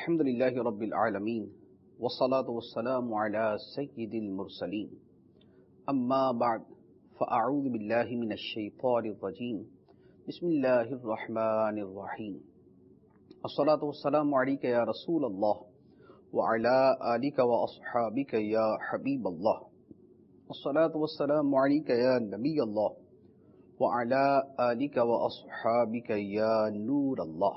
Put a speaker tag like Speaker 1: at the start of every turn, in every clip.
Speaker 1: الحمد للہ رب العالمین والصلاة والسلام علی سید المرسلین اما بعد فاعوذ باللہ من الشیطان الرجیم بسم اللہ الرحمن الرحیم الصلاة والسلام علیک یا رسول اللہ وعلی آلک واصحابک یا حبیب اللہ الصلاة والسلام علیک یا نبی اللہ وعلی آلک واصحابک یا نور اللہ۔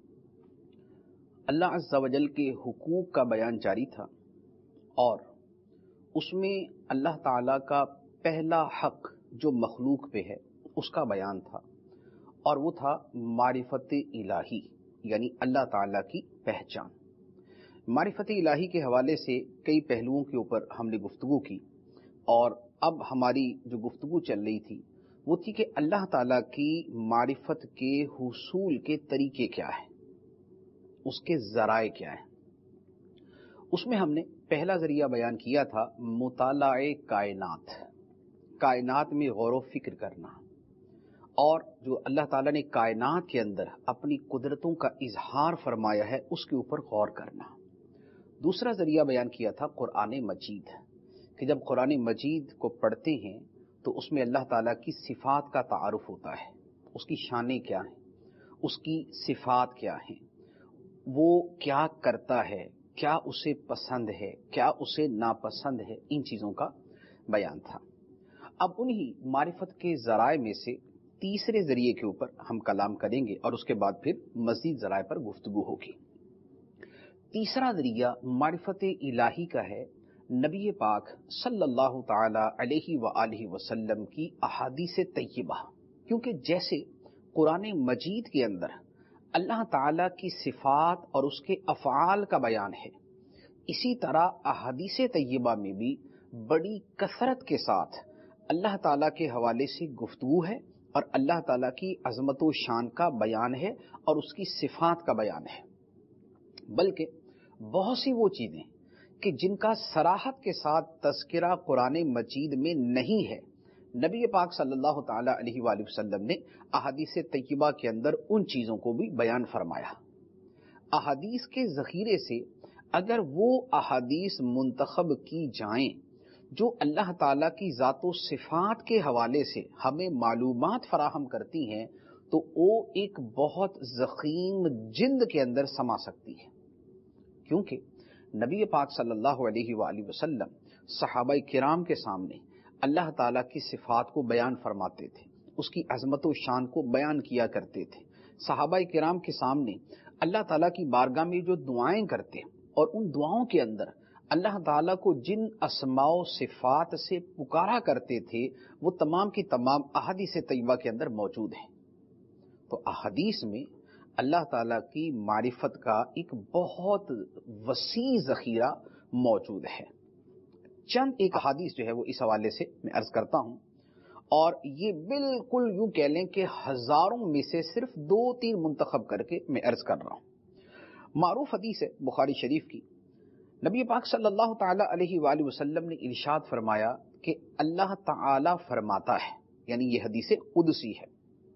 Speaker 1: اللہ عز و جل کے حقوق کا بیان جاری تھا اور اس میں اللہ تعالیٰ کا پہلا حق جو مخلوق پہ ہے اس کا بیان تھا، اور وہ تھا معرفت الہی، یعنی اللہ تعالیٰ کی پہچان۔ معرفت الہی کے حوالے سے کئی پہلوؤں کے اوپر ہم نے گفتگو کی، اور اب ہماری جو گفتگو چل رہی تھی وہ تھی کہ اللہ تعالیٰ کی معرفت کے حصول کے طریقے کیا ہیں، اس کے ذرائع کیا ہیں۔ اس میں ہم نے پہلا ذریعہ بیان کیا تھا مطالعہ کائنات، کائنات میں غور و فکر کرنا، اور جو اللہ تعالیٰ نے کائنات کے اندر اپنی قدرتوں کا اظہار فرمایا ہے اس کے اوپر غور کرنا۔ دوسرا ذریعہ بیان کیا تھا قرآن مجید، کہ جب قرآن مجید کو پڑھتے ہیں تو اس میں اللہ تعالیٰ کی صفات کا تعارف ہوتا ہے، اس کی شانیں کیا ہیں، اس کی صفات کیا ہیں، وہ کیا کرتا ہے، کیا اسے پسند ہے، کیا اسے ناپسند ہے، ان چیزوں کا بیان تھا۔ اب انہی معرفت کے ذرائع میں سے تیسرے ذریعے کے اوپر ہم کلام کریں گے اور اس کے بعد پھر مزید ذرائع پر گفتگو ہوگی۔ تیسرا ذریعہ معرفت الہی کا ہے نبی پاک صلی اللہ تعالی علیہ وآلہ وسلم کی احادیث طیبہ، کیونکہ جیسے قرآن مجید کے اندر اللہ تعالیٰ کی صفات اور اس کے افعال کا بیان ہے، اسی طرح احادیث طیبہ میں بھی بڑی کثرت کے ساتھ اللہ تعالیٰ کے حوالے سے گفتگو ہے، اور اللہ تعالیٰ کی عظمت و شان کا بیان ہے اور اس کی صفات کا بیان ہے۔ بلکہ بہت سی وہ چیزیں کہ جن کا صراحت کے ساتھ تذکرہ قرآن مجید میں نہیں ہے، نبی پاک صلی اللہ تعالی علیہ وآلہ وسلم نے احادیث طیبہ کے اندر ان چیزوں کو بھی بیان فرمایا۔ احادیث کے ذخیرے سے اگر وہ احادیث منتخب کی جائیں جو اللہ تعالیٰ کی ذات و صفات کے حوالے سے ہمیں معلومات فراہم کرتی ہیں تو وہ ایک بہت ضخیم جلد کے اندر سما سکتی ہے، کیونکہ نبی پاک صلی اللہ علیہ وآلہ وسلم صحابہ کرام کے سامنے اللہ تعالیٰ کی صفات کو بیان فرماتے تھے، اس کی عظمت و شان کو بیان کیا کرتے تھے۔ صحابہ کرام کے سامنے اللہ تعالیٰ کی بارگاہ میں جو دعائیں کرتے اور ان دعاؤں کے اندر اللہ تعالیٰ کو جن اسماء و صفات سے پکارا کرتے تھے وہ تمام کی تمام احادیث طیبہ کے اندر موجود ہیں۔ تو احادیث میں اللہ تعالیٰ کی معرفت کا ایک بہت وسیع ذخیرہ موجود ہے۔ چند ایک حدیث جو ہے وہ اس حوالے سے میں عرض کرتا ہوں، اور یہ بالکل یوں کہہ لیں کہ ہزاروں میں سے صرف 2-3 منتخب کر کے میں عرض کر رہا ہوں۔ معروف حدیث ہے بخاری شریف کی، نبی پاک صلی اللہ تعالی علیہ وآلہ وسلم نے ارشاد فرمایا کہ اللہ تعالی فرماتا ہے، یعنی یہ حدیث قدسی ہے،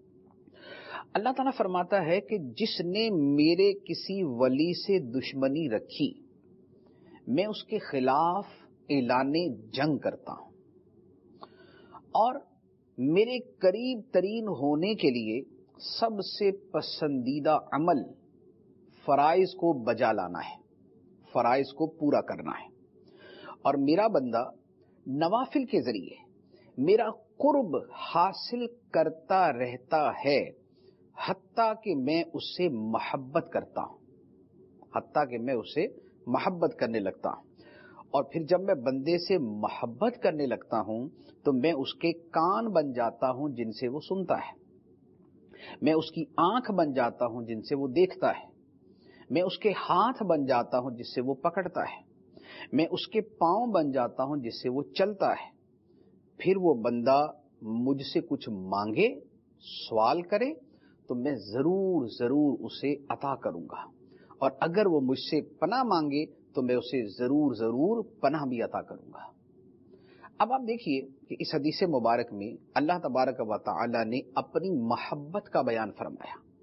Speaker 1: اللہ تعالیٰ فرماتا ہے کہ جس نے میرے کسی ولی سے دشمنی رکھی میں اس کے خلاف اعلان جنگ کرتا ہوں، اور میرے قریب ترین ہونے کے لیے سب سے پسندیدہ عمل فرائض کو بجا لانا ہے، فرائض کو پورا کرنا ہے، اور میرا بندہ نوافل کے ذریعے میرا قرب حاصل کرتا رہتا ہے حتیٰ کہ میں اس سے محبت کرتا ہوں، حتیٰ کہ میں اسے محبت کرنے لگتا ہوں، اور پھر جب میں بندے سے محبت کرنے لگتا ہوں تو میں اس کے کان بن جاتا ہوں جن سے وہ سنتا ہے، میں اس کی آنکھ بن جاتا ہوں جن سے وہ دیکھتا ہے، میں اس کے ہاتھ بن جاتا ہوں جس سے وہ پکڑتا ہے، میں اس کے پاؤں بن جاتا ہوں جس سے وہ چلتا ہے۔ پھر وہ بندہ مجھ سے کچھ مانگے، سوال کرے تو میں ضرور ضرور اسے عطا کروں گا، اور اگر وہ مجھ سے پناہ مانگے تو میں اسے ضرور ضرور پناہ بھی عطا کروں گا۔ اب آپ دیکھیے کہ اس حدیث مبارک میں اللہ تبارک و تعالی نے اپنی محبت کا بیان فرمایا،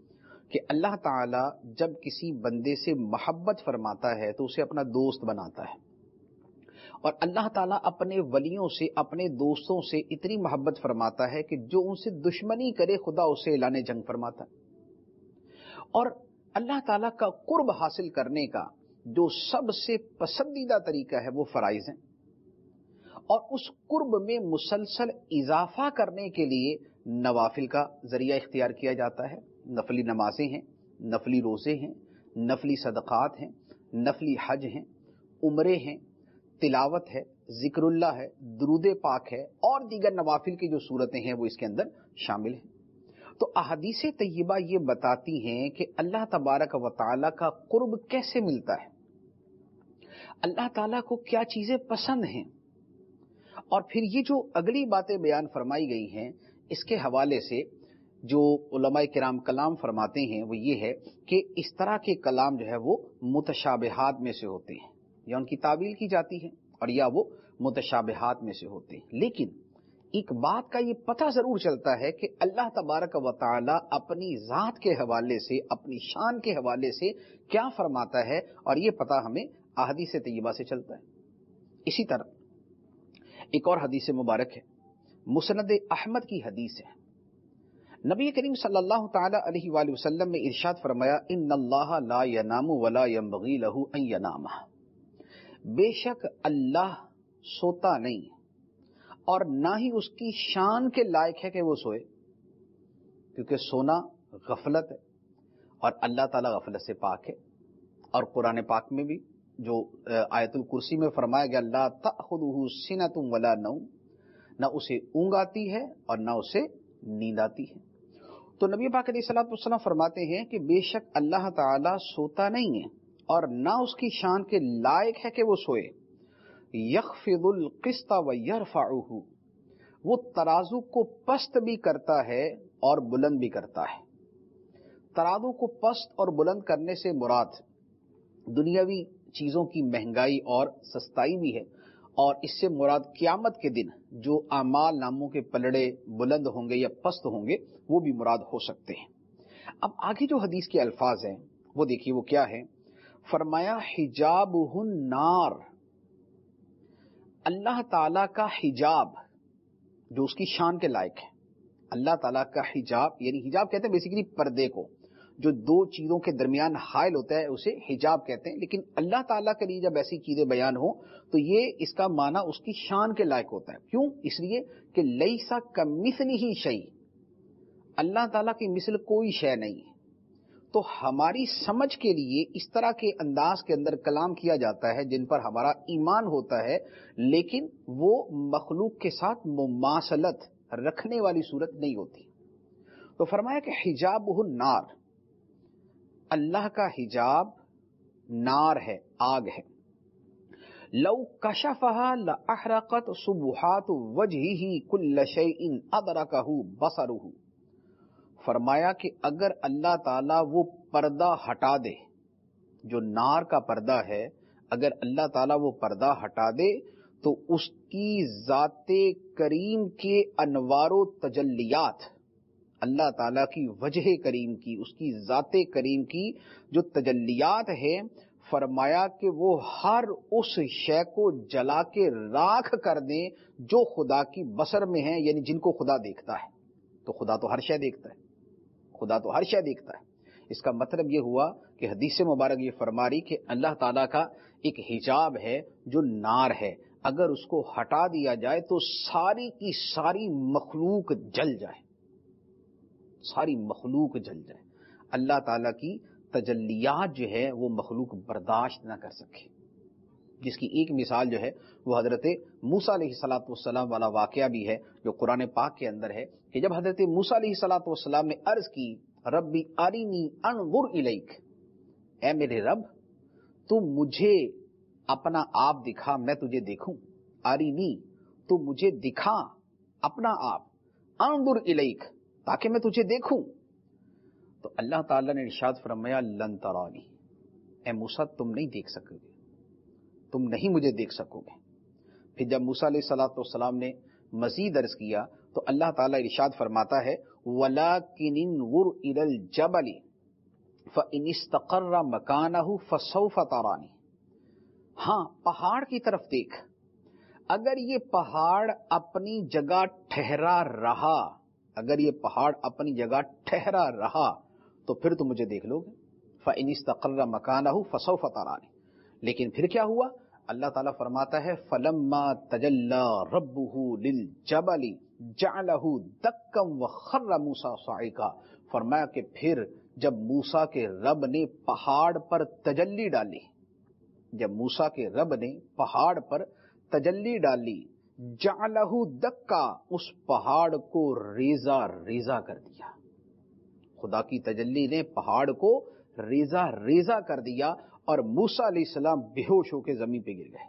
Speaker 1: کہ اللہ تعالیٰ جب کسی بندے سے محبت فرماتا ہے تو اسے اپنا دوست بناتا ہے، اور اللہ تعالیٰ اپنے ولیوں سے، اپنے دوستوں سے اتنی محبت فرماتا ہے کہ جو ان سے دشمنی کرے خدا اسے اعلان جنگ فرماتا ہے۔ اور اللہ تعالیٰ کا قرب حاصل کرنے کا جو سب سے پسندیدہ طریقہ ہے وہ فرائض ہیں، اور اس قرب میں مسلسل اضافہ کرنے کے لیے نوافل کا ذریعہ اختیار کیا جاتا ہے۔ نفلی نمازیں ہیں، نفلی روزے ہیں، نفلی صدقات ہیں، نفلی حج ہیں، عمرے ہیں، تلاوت ہے، ذکر اللہ ہے، درود پاک ہے، اور دیگر نوافل کی جو صورتیں ہیں وہ اس کے اندر شامل ہیں۔ تو احادیث طیبہ یہ بتاتی ہیں کہ اللہ تبارک و تعالیٰ کا قرب کیسے ملتا ہے، اللہ تعالیٰ کو کیا چیزیں پسند ہیں، اور پھر یہ جو اگلی باتیں بیان فرمائی گئی ہیں اس کے حوالے سے جو علماء کرام کلام فرماتے ہیں وہ یہ ہے کہ اس طرح کے کلام جو ہے وہ متشابہات میں سے ہوتے ہیں، یا ان کی تعویل کی جاتی ہے اور یا وہ متشابہات میں سے ہوتے ہیں۔ لیکن ایک بات کا یہ پتہ ضرور چلتا ہے کہ اللہ تبارک و تعالی اپنی ذات کے حوالے سے، اپنی شان کے حوالے سے کیا فرماتا ہے، اور یہ پتہ ہمیں احادیث طیبہ سے چلتا ہے۔ اسی طرح ایک اور حدیث مبارک ہے، مسند احمد کی حدیث ہے، نبی کریم صلی اللہ تعالی علیہ وآلہ وسلم نے ارشاد فرمایا، ان اللہ لا ینام ولا ینبغی لہ ان ینام، بے شک اللہ سوتا نہیں اور نہ ہی اس کی شان کے لائق ہے کہ وہ سوئے، کیونکہ سونا غفلت ہے اور اللہ تعالیٰ غفلت سے پاک ہے۔ اور قرآن پاک میں بھی جو آیت الکرسی میں فرمایا گیا، لا تأخذہ سنۃ ولا نوم، نہ اسے اونگ آتی ہے اور نہ اسے نیند آتی ہے۔ تو نبی پاک علیہ الصلوۃ والسلام فرماتے ہیں کہ بے شک اللہ تعالیٰ سوتا نہیں ہے اور نہ اس کی شان کے لائق ہے کہ وہ سوئے۔ یخفض القسط ویرفعہ، وہ ترازو کو پست بھی کرتا ہے اور بلند بھی کرتا ہے۔ ترازو کو پست اور بلند کرنے سے مراد دنیاوی چیزوں کی مہنگائی اور سستائی بھی ہے، اور اس سے مراد قیامت کے دن جو اعمال ناموں کے پلڑے بلند ہوں گے یا پست ہوں گے وہ بھی مراد ہو سکتے ہیں۔ اب آگے جو حدیث کے الفاظ ہیں وہ دیکھیے وہ کیا ہے، فرمایا حجابہ النار، اللہ تعالیٰ کا حجاب جو اس کی شان کے لائق ہے۔ اللہ تعالیٰ کا حجاب، یعنی حجاب کہتے ہیں بیسیکلی پردے کو، جو دو چیزوں کے درمیان حائل ہوتا ہے اسے حجاب کہتے ہیں، لیکن اللہ تعالیٰ کے لیے جب ایسی چیزیں بیان ہو تو یہ اس کا معنی اس کی شان کے لائق ہوتا ہے۔ کیوں؟ اس لیے کہ لیسا کمثلہ شیء، اللہ تعالیٰ کی مثل کوئی شے نہیں ہے۔ تو ہماری سمجھ کے لیے اس طرح کے انداز کے اندر کلام کیا جاتا ہے جن پر ہمارا ایمان ہوتا ہے، لیکن وہ مخلوق کے ساتھ مماثلت رکھنے والی صورت نہیں ہوتی۔ تو فرمایا کہ حجابہ النار، اللہ کا حجاب نار ہے، آگ ہے۔ لو کشفہا لاحرقت سبحات وجہہ کل شیء ادرکہ بصرہ، فرمایا کہ اگر اللہ تعالیٰ وہ پردہ ہٹا دے، جو نار کا پردہ ہے، اگر اللہ تعالیٰ وہ پردہ ہٹا دے تو اس کی ذات کریم کے انوار و تجلیات، اللہ تعالیٰ کی وجہ کریم کی، اس کی ذات کریم کی جو تجلیات ہے، فرمایا کہ وہ ہر اس شے کو جلا کے راکھ کر دیں جو خدا کی بصر میں ہے، یعنی جن کو خدا دیکھتا ہے۔ تو خدا تو ہر شے دیکھتا ہے، خدا تو ہر شے دیکھتا ہے۔ اس کا مطلب یہ ہوا کہ حدیث مبارک یہ فرما رہی کہ اللہ تعالیٰ کا ایک حجاب ہے جو نار ہے، اگر اس کو ہٹا دیا جائے تو ساری کی ساری مخلوق جل جائے، ساری مخلوق جل جائے۔ اللہ تعالیٰ کی تجلیات جو ہے وہ مخلوق برداشت نہ کر سکے، جس کی ایک مثال جو ہے وہ حضرت موسیٰ علیہ الصلوۃ والسلام والا واقعہ بھی ہے جو قرآن پاک کے اندر ہے، کہ جب حضرت موسیٰ علیہ الصلوۃ والسلام نے عرض کی ربی ارینی انظر الیک، اے میرے رب تو مجھے اپنا آپ دکھا، میں تجھے دیکھوں، ارینی تو مجھے دکھا اپنا آپ، انظر الیک تاکہ میں تجھے دیکھوں، تو اللہ تعالیٰ نے ارشاد فرمایا لن ترانی، اے موسیٰ تم نہیں دیکھ سکو گے، تم نہیں مجھے دیکھ سکو گے۔ پھر جب موسیٰ علیہ الصلوۃ والسلام نے مزید عرض کیا تو اللہ تعالیٰ ارشاد فرماتا ہے وَلَٰكِنِ انظُرْ إِلَى الْجَبَلِ، فَإِنِ اسْتَقَرَّ مَكَانَهُ فَسَوْفَ تَرَانِی، ہاں پہاڑ کی طرف دیکھ، اگر یہ پہاڑ اپنی جگہ ٹھہرا رہا، اگر یہ پہاڑ اپنی جگہ ٹھہرا رہا تو پھر تم مجھے دیکھ لو گے. فَإِنِ اسْتَقَرَّ مَكَانَهُ فَسَوْفَ تَرَانِی. لیکن پھر کیا ہوا؟ اللہ تعالیٰ فرماتا ہے فَلَمَّا تَجَلَّى رَبُّهُ لِلْجَبَلِ جَعَلَهُ دَكًّا وَخَرَّ مُوسَىٰ صَعِقًا. فرمایا کہ پھر جب موسیٰ کے رب نے پہاڑ پر تجلی ڈالی، جب موسیٰ کے رب نے پہاڑ پر تجلی ڈالی، جَعَلَهُ دَكًّا، اس پہاڑ کو ریزہ ریزہ کر دیا. خدا کی تجلی نے پہاڑ کو ریزہ ریزہ کر دیا اور موسیٰ علیہ السلام بے ہوش ہو کے زمین پہ گر گئے.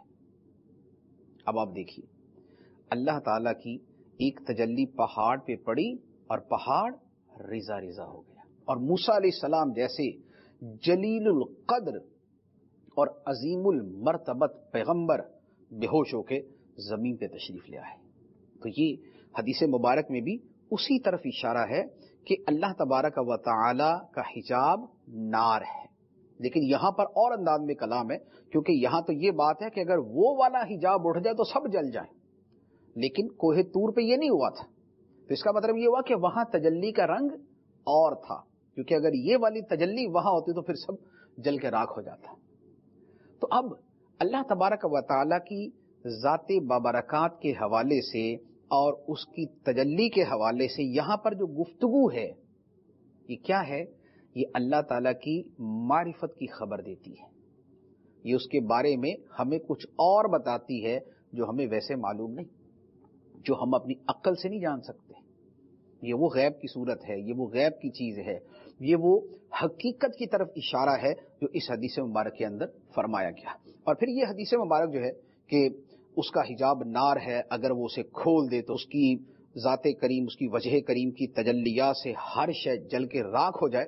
Speaker 1: اب آپ دیکھیے اللہ تعالیٰ کی ایک تجلی پہاڑ پہ پڑی اور پہاڑ ریزہ ریزہ ہو گیا، اور موسیٰ علیہ السلام جیسے جلیل القدر اور عظیم المرتبت پیغمبر بے ہوش ہو کے زمین پہ تشریف لے آئے. تو یہ حدیث مبارک میں بھی اسی طرف اشارہ ہے کہ اللہ تبارک و تعالی کا حجاب نار ہے. لیکن یہاں پر اور انداز میں کلام ہے، کیونکہ یہاں تو یہ بات ہے کہ اگر وہ والا حجاب اٹھ جائے تو سب جل جائیں، لیکن کوہ طور پہ یہ نہیں ہوا تھا. تو اس کا مطلب یہ ہوا کہ وہاں تجلی کا رنگ اور تھا، کیونکہ اگر یہ والی تجلی وہاں ہوتی تو پھر سب جل کے راکھ ہو جاتا. تو اب اللہ تبارک و تعالی کی ذات بابرکات کے حوالے سے اور اس کی تجلی کے حوالے سے یہاں پر جو گفتگو ہے یہ کیا ہے؟ یہ اللہ تعالیٰ کی معرفت کی خبر دیتی ہے. یہ اس کے بارے میں ہمیں کچھ اور بتاتی ہے جو ہمیں ویسے معلوم نہیں، جو ہم اپنی عقل سے نہیں جان سکتے. یہ وہ غیب کی صورت ہے، یہ وہ غیب کی چیز ہے، یہ وہ حقیقت کی طرف اشارہ ہے جو اس حدیث مبارک کے اندر فرمایا گیا. اور پھر یہ حدیث مبارک جو ہے کہ اس کا حجاب نار ہے، اگر وہ اسے کھول دے تو اس کی ذات کریم، اس کی وجہ کریم کی تجلیات سے ہر شے جل کے راکھ ہو جائے.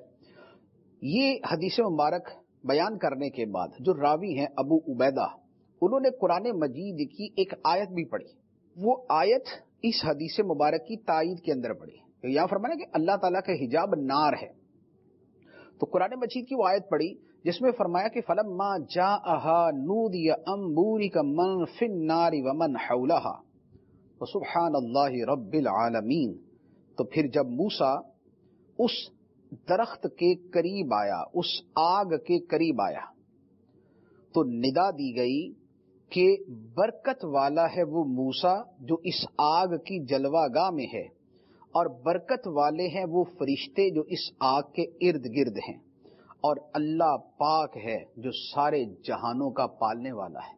Speaker 1: یہ حدیث مبارک بیان کرنے کے بعد جو راوی ہیں ابو عبیدہ، انہوں نے قرآن مجید کی ایک آیت بھی پڑھی. وہ آیت اس حدیث مبارک کی تائید کے اندر پڑھی. یہاں فرمایا کہ اللہ تعالیٰ کا حجاب نار ہے، تو قرآن مجید کی وہ آیت پڑھی جس میں فرمایا کہ فَلَمَّا جَاءَهَا نُودِيَ أَن بُورِكَ مَن فِي النَّارِ وَمَنْ حَوْلَهَا وَسُبْحَانَ اللَّهِ رَبِّ الْعَالَمِينَ. تو پھر جب موسیٰ اس درخت کے قریب آیا، اس آگ کے قریب آیا، تو ندا دی گئی کہ برکت والا ہے وہ موسیٰ جو اس آگ کی جلوہ گاہ میں ہے، اور برکت والے ہیں وہ فرشتے جو اس آگ کے ارد گرد ہیں، اور اللہ پاک ہے جو سارے جہانوں کا پالنے والا ہے.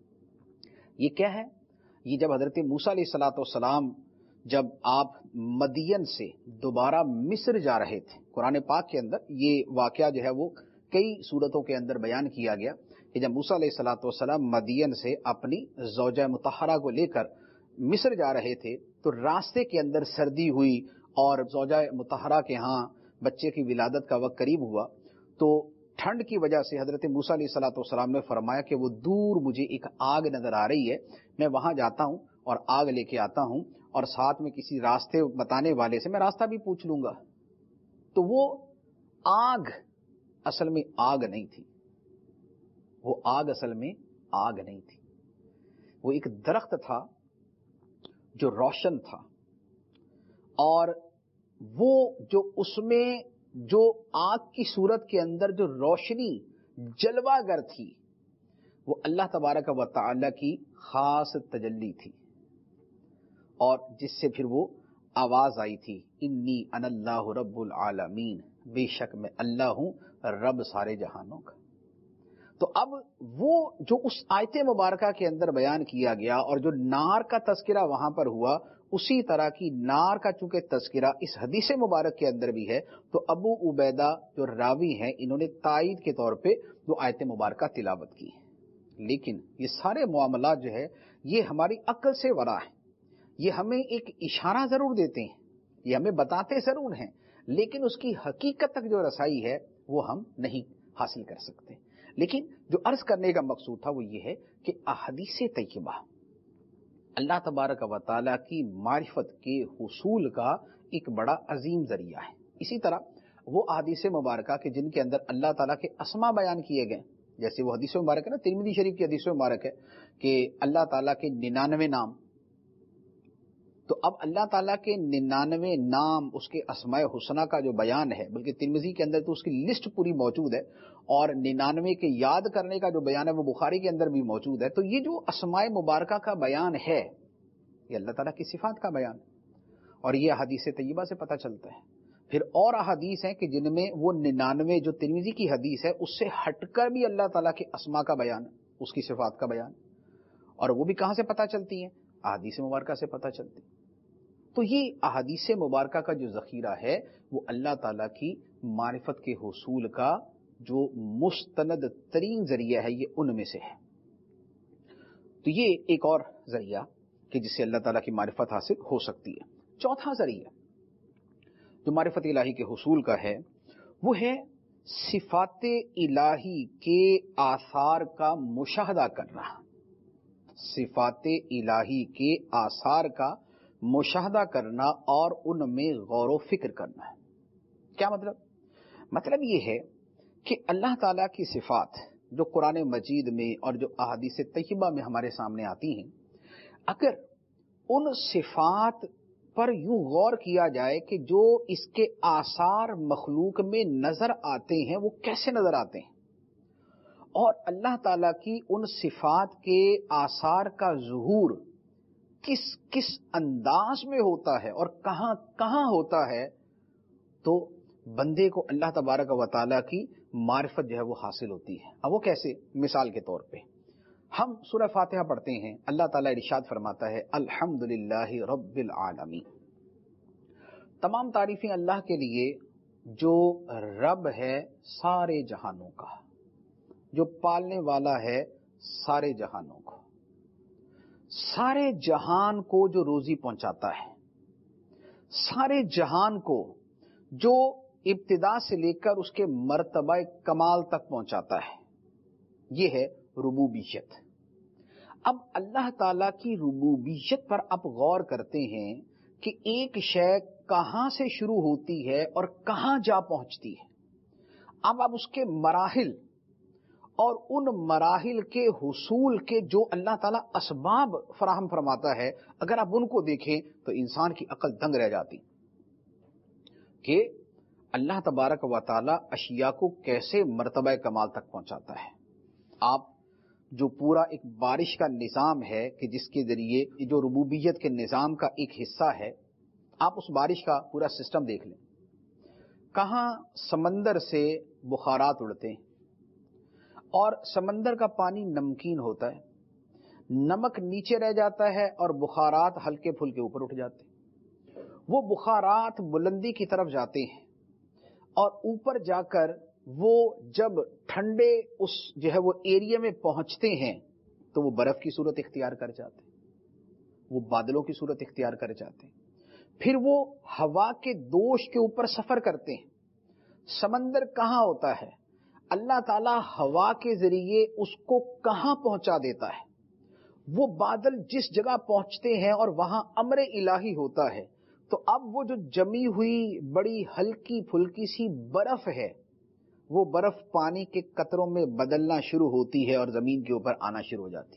Speaker 1: یہ کیا ہے؟ یہ جب حضرت موسیٰ علیہ السلام جب آپ مدین سے دوبارہ مصر جا رہے تھے، قرآن پاک کے اندر یہ واقعہ جو ہے وہ کئی صورتوں کے اندر بیان کیا گیا کہ جب موسیٰ علیہ السلام مدین سے اپنی زوجہ مطہرہ کو لے کر مصر جا رہے تھے تو راستے کے اندر سردی ہوئی اور زوجہ مطہرہ کے ہاں بچے کی ولادت کا وقت قریب ہوا، تو ٹھنڈ کی وجہ سے حضرت موسیٰ علیہ السلام نے فرمایا کہ وہ دور مجھے ایک آگ نظر آ رہی ہے، میں وہاں جاتا ہوں اور آگ لے کے آتا ہوں، اور ساتھ میں کسی راستے بتانے والے سے میں راستہ بھی پوچھ لوں گا. تو وہ آگ اصل میں آگ نہیں تھی، وہ آگ اصل میں آگ نہیں تھی، وہ ایک درخت تھا جو روشن تھا، اور وہ جو اس میں جو آگ کی صورت کے اندر جو روشنی جلوہ گر تھی وہ اللہ تبارک و تعالی کی خاص تجلی تھی، اور جس سے پھر وہ آواز آئی تھی انی انا اللہ رب العالمین، بے شک میں اللہ ہوں رب سارے جہانوں کا. تو اب وہ جو اس آیت مبارکہ کے اندر بیان کیا گیا اور جو نار کا تذکرہ وہاں پر ہوا، اسی طرح کی نار کا چونکہ تذکرہ اس حدیث مبارک کے اندر بھی ہے، تو ابو عبیدہ جو راوی ہیں انہوں نے تائید کے طور پہ وہ آیت مبارکہ تلاوت کی. لیکن یہ سارے معاملات جو ہے یہ ہماری عقل سے ورا ہے. یہ ہمیں ایک اشارہ ضرور دیتے ہیں، یہ ہمیں بتاتے ضرور ہیں، لیکن اس کی حقیقت تک جو رسائی ہے وہ ہم نہیں حاصل کر سکتے. لیکن جو عرض کرنے کا مقصود تھا وہ یہ ہے کہ احادیث طیبہ اللہ تبارک و تعالیٰ کی معرفت کے حصول کا ایک بڑا عظیم ذریعہ ہے. اسی طرح وہ احادیث مبارکہ کہ جن کے اندر اللہ تعالیٰ کے اسما بیان کیے گئے، جیسے وہ حدیث مبارک ہے نا، ترمذی شریف کی حدیث مبارک ہے کہ اللہ تعالیٰ کے 99 نام، تو اب اللہ تعالیٰ کے 99 نام، اس کے اسماء حسنہ کا جو بیان ہے، بلکہ ترمذی کے اندر تو اس کی لسٹ پوری موجود ہے، اور 99 کے یاد کرنے کا جو بیان ہے وہ بخاری کے اندر بھی موجود ہے. تو یہ جو اسماء مبارکہ کا بیان ہے یہ اللہ تعالیٰ کی صفات کا بیان ہے، اور یہ حدیث طیبہ سے پتہ چلتا ہے. پھر اور احادیث ہیں کہ جن میں وہ 99 جو ترمذی کی حدیث ہے اس سے ہٹ کر بھی اللہ تعالیٰ کے اسماء کا بیان، اس کی صفات کا بیان، اور وہ بھی کہاں سے پتہ چلتی ہیں؟ احادیث مبارکہ سے پتہ چلتی. تو یہ احادیث مبارکہ کا جو ذخیرہ ہے وہ اللہ تعالیٰ کی معرفت کے حصول کا جو مستند ترین ذریعہ ہے، یہ ان میں سے ہے. تو یہ ایک اور ذریعہ کہ جس سے اللہ تعالیٰ کی معرفت حاصل ہو سکتی ہے. چوتھا ذریعہ جو معرفت الہی کے حصول کا ہے وہ ہے صفات الہی کے آثار کا مشاہدہ کرنا. صفات الہی کے آثار کا مشاہدہ کرنا اور ان میں غور و فکر کرنا ہے. کیا مطلب؟ مطلب یہ ہے کہ اللہ تعالیٰ کی صفات جو قرآن مجید میں اور جو احادیث طیبہ میں ہمارے سامنے آتی ہیں، اگر ان صفات پر یوں غور کیا جائے کہ جو اس کے آثار مخلوق میں نظر آتے ہیں وہ کیسے نظر آتے ہیں، اور اللہ تعالیٰ کی ان صفات کے آثار کا ظہور کس کس انداز میں ہوتا ہے اور کہاں کہاں ہوتا ہے، تو بندے کو اللہ تبارک و تعالیٰ کی معرفت جو ہے وہ حاصل ہوتی ہے. اب وہ کیسے؟ مثال کے طور پہ ہم سورہ فاتحہ پڑھتے ہیں، اللہ تعالیٰ ارشاد فرماتا ہے الحمدللہ رب العالمین. تمام تعریفیں اللہ کے لیے جو رب ہے سارے جہانوں کا، جو پالنے والا ہے سارے جہانوں کو، سارے جہان کو جو روزی پہنچاتا ہے، سارے جہان کو جو ابتدا سے لے کر اس کے مرتبہ کمال تک پہنچاتا ہے. یہ ہے ربوبیت. اب اللہ تعالیٰ کی ربوبیت پر آپ غور کرتے ہیں کہ ایک شے کہاں سے شروع ہوتی ہے اور کہاں جا پہنچتی ہے. اب آپ اس کے مراحل اور ان مراحل کے حصول کے جو اللہ تعالیٰ اسباب فراہم فرماتا ہے، اگر آپ ان کو دیکھیں تو انسان کی عقل دنگ رہ جاتی کہ اللہ تبارک و تعالیٰ اشیاء کو کیسے مرتبہ کمال تک پہنچاتا ہے. آپ جو پورا ایک بارش کا نظام ہے کہ جس کے ذریعے جو ربوبیت کے نظام کا ایک حصہ ہے، آپ اس بارش کا پورا سسٹم دیکھ لیں. کہاں سمندر سے بخارات اڑتے ہیں اور سمندر کا پانی نمکین ہوتا ہے، نمک نیچے رہ جاتا ہے اور بخارات ہلکے پھلکے اوپر اٹھ جاتے ہیں. وہ بخارات بلندی کی طرف جاتے ہیں اور اوپر جا کر وہ جب ٹھنڈے اس جو ہے وہ ایریا میں پہنچتے ہیں تو وہ برف کی صورت اختیار کر جاتے ہیں، وہ بادلوں کی صورت اختیار کر جاتے ہیں. پھر وہ ہوا کے دوش کے اوپر سفر کرتے ہیں. سمندر کہاں ہوتا ہے؟ اللہ تعالیٰ ہوا کے ذریعے اس کو کہاں پہنچا دیتا ہے. وہ بادل جس جگہ پہنچتے ہیں اور وہاں امر الہی ہوتا ہے، تو اب وہ جو جمی ہوئی بڑی ہلکی پھلکی سی برف ہے، وہ برف پانی کے قطروں میں بدلنا شروع ہوتی ہے اور زمین کے اوپر آنا شروع ہو جاتی.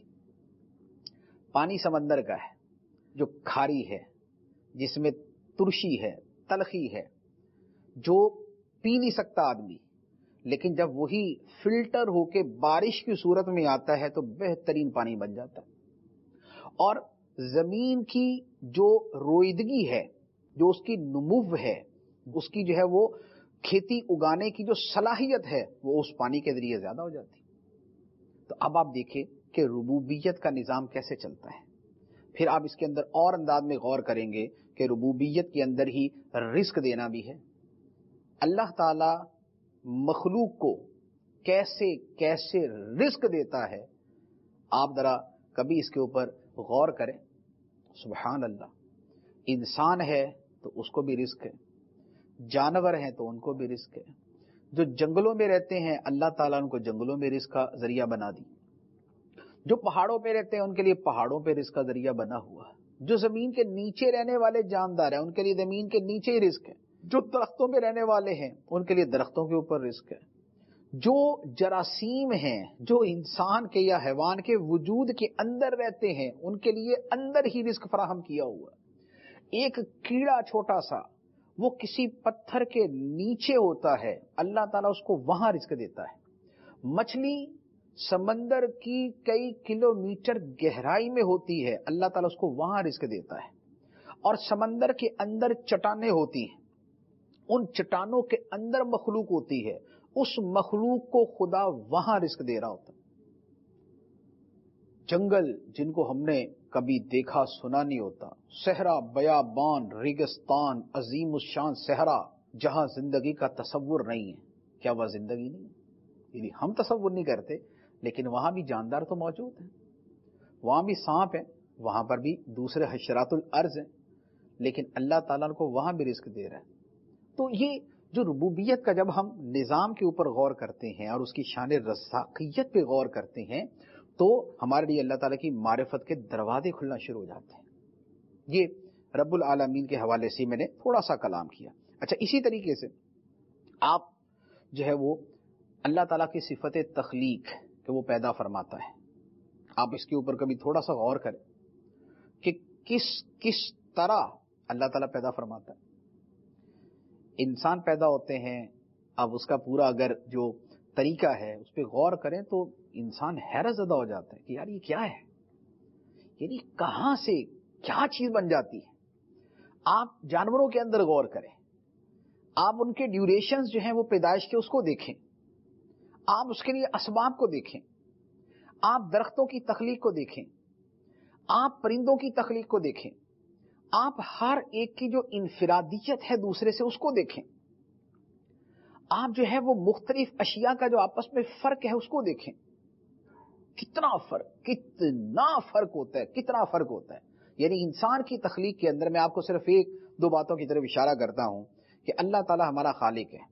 Speaker 1: پانی سمندر کا ہے جو کھاری ہے، جس میں ترشی ہے، تلخی ہے، جو پی نہیں سکتا آدمی، لیکن جب وہی فلٹر ہو کے بارش کی صورت میں آتا ہے تو بہترین پانی بن جاتا ہے. اور زمین کی جو رویدگی ہے، جو اس کی نمو ہے، اس کی جو ہے وہ کھیتی اگانے کی جو صلاحیت ہے، وہ اس پانی کے ذریعے زیادہ ہو جاتی. تو اب آپ دیکھیں کہ ربوبیت کا نظام کیسے چلتا ہے. پھر آپ اس کے اندر اور انداز میں غور کریں گے کہ ربوبیت کے اندر ہی رزق دینا بھی ہے. اللہ تعالی مخلوق کو کیسے کیسے رزق دیتا ہے، آپ ذرا کبھی اس کے اوپر غور کریں. سبحان اللہ. انسان ہے تو اس کو بھی رزق ہے، جانور ہیں تو ان کو بھی رزق ہے. جو جنگلوں میں رہتے ہیں اللہ تعالیٰ ان کو جنگلوں میں رزق کا ذریعہ بنا دی. جو پہاڑوں پہ رہتے ہیں ان کے لیے پہاڑوں پہ رزق کا ذریعہ بنا ہوا ہے. جو زمین کے نیچے رہنے والے جاندار ہیں ان کے لیے زمین کے نیچے ہی رزق ہے. جو درختوں میں رہنے والے ہیں ان کے لیے درختوں کے اوپر رزق ہے. جو جراثیم ہیں جو انسان کے یا حیوان کے وجود کے اندر رہتے ہیں ان کے لیے اندر ہی رزق فراہم کیا ہوا ہے. ایک کیڑا چھوٹا سا وہ کسی پتھر کے نیچے ہوتا ہے، اللہ تعالیٰ اس کو وہاں رزق دیتا ہے. مچھلی سمندر کی کئی کلومیٹر گہرائی میں ہوتی ہے، اللہ تعالیٰ اس کو وہاں رزق دیتا ہے. اور سمندر کے اندر چٹانیں ہوتی ہیں، ان چٹانوں کے اندر مخلوق ہوتی ہے، اس مخلوق کو خدا وہاں رزق دے رہا ہوتا ہے. جنگل جن کو ہم نے کبھی دیکھا سنا نہیں ہوتا، صحرا، بیابان، ریگستان، عظیم الشان صحرا جہاں زندگی کا تصور نہیں ہے، کیا وہ زندگی نہیں ہے؟ یعنی ہم تصور نہیں کرتے لیکن وہاں بھی جاندار تو موجود ہیں، وہاں بھی سانپ ہیں، وہاں پر بھی دوسرے حشرات الارض ہیں، لیکن اللہ تعالیٰ کو وہاں بھی رزق دے رہا ہے. تو یہ جو ربوبیت کا جب ہم نظام کے اوپر غور کرتے ہیں اور اس کی شان رزاقیت پہ غور کرتے ہیں تو ہمارے لیے اللہ تعالیٰ کی معرفت کے دروازے کھلنا شروع ہو جاتے ہیں. یہ رب العالمین کے حوالے سے میں نے تھوڑا سا کلام کیا. اچھا، اسی طریقے سے آپ جو ہے وہ اللہ تعالیٰ کی صفت تخلیق کہ وہ پیدا فرماتا ہے، آپ اس کے اوپر کبھی تھوڑا سا غور کریں کہ کس طرح اللہ تعالیٰ پیدا فرماتا ہے. انسان پیدا ہوتے ہیں، اب اس کا پورا اگر جو طریقہ ہے اس پہ غور کریں تو انسان حیرت زدہ ہو جاتا ہے کہ یار یہ کیا ہے، یعنی کہاں سے کیا چیز بن جاتی ہے. آپ جانوروں کے اندر غور کریں، آپ ان کے ڈیوریشنز جو ہیں وہ پیدائش کے اس کو دیکھیں، آپ اس کے لیے اسباب کو دیکھیں، آپ درختوں کی تخلیق کو دیکھیں، آپ پرندوں کی تخلیق کو دیکھیں، آپ ہر ایک کی جو انفرادیت ہے دوسرے سے اس کو دیکھیں، آپ جو ہے وہ مختلف اشیاء کا جو آپس میں فرق ہے اس کو دیکھیں. کتنا فرق ہوتا ہے، کتنا فرق ہوتا ہے. یعنی انسان کی تخلیق کے اندر میں آپ کو صرف ایک دو باتوں کی طرف اشارہ کرتا ہوں کہ اللہ تعالی ہمارا خالق ہے.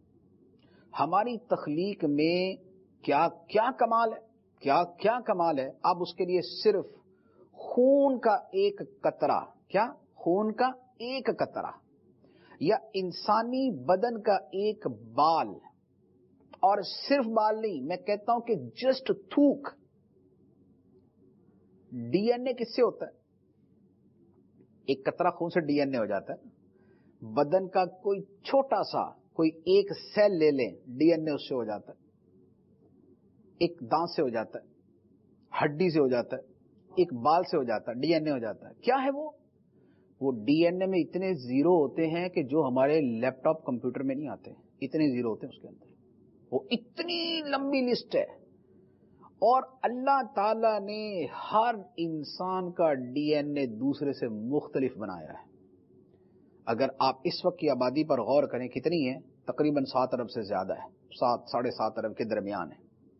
Speaker 1: ہماری تخلیق میں کیا کیا کمال ہے، کیا کمال ہے. آپ اس کے لیے صرف خون کا ایک قطرہ، کیا خون کا ایک قطرہ یا انسانی بدن کا ایک بال، اور صرف بال نہیں، میں کہتا ہوں کہ جسٹ تھوک. ڈی این اے کس سے ہوتا ہے؟ ایک قطرہ خون سے ڈی این اے ہو جاتا ہے. بدن کا کوئی چھوٹا سا کوئی ایک سیل لے لیں، ڈی این اے اس سے ہو جاتا ہے. ایک دانت سے ہو جاتا ہے، ہڈی سے ہو جاتا ہے، ایک بال سے ہو جاتا ہے، ڈی این اے ہو جاتا ہے. کیا ہے وہ ڈی این اے میں اتنے زیرو ہوتے ہیں کہ جو ہمارے لیپ ٹاپ کمپیوٹر میں نہیں آتے، اتنے زیرو ہوتے ہیں اس کے اندر. وہ اتنی لمبی لسٹ ہے. اور اللہ تعالی نے ہر انسان کا ڈی این اے دوسرے سے مختلف بنایا ہے. اگر آپ اس وقت کی آبادی پر غور کریں کتنی ہے، تقریباً 7 ارب سے زیادہ ہے، 7.5 ارب کے درمیان ہے.